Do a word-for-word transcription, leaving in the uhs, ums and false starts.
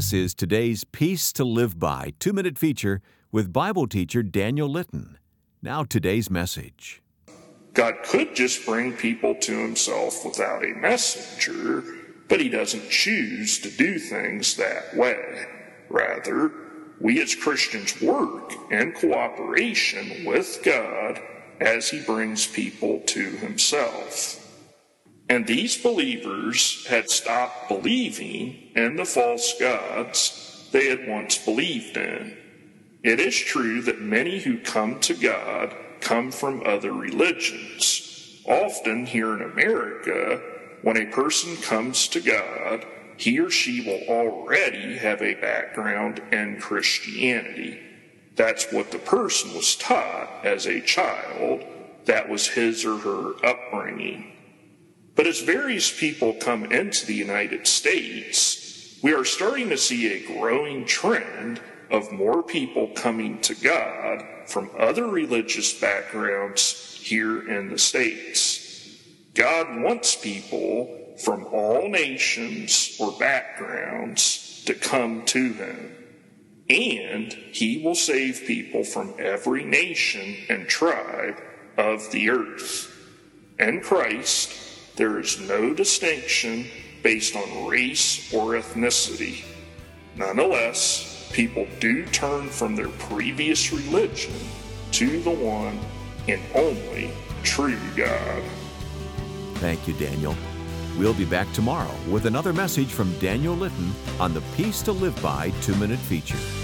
This is today's Peace to Live By two-minute feature with Bible teacher Daniel Litton. Now today's message. God could just bring people to himself without a messenger, but he doesn't choose to do things that way. Rather, we as Christians work in cooperation with God as he brings people to himself. And these believers had stopped believing in the false gods they had once believed in. It is true that many who come to God come from other religions. Often here in America, when a person comes to God, he or she will already have a background in Christianity. That's what the person was taught as a child. That was his or her upbringing. But as various people come into the United States, we are starting to see a growing trend of more people coming to God from other religious backgrounds here in the States. God wants people from all nations or backgrounds to come to him. And he will save people from every nation and tribe of the earth. In Christ, there is no distinction based on race or ethnicity. Nonetheless, people do turn from their previous religion to the one and only true God. Thank you, Daniel. We'll be back tomorrow with another message from Daniel Litton on the Peace to Live By two-minute feature.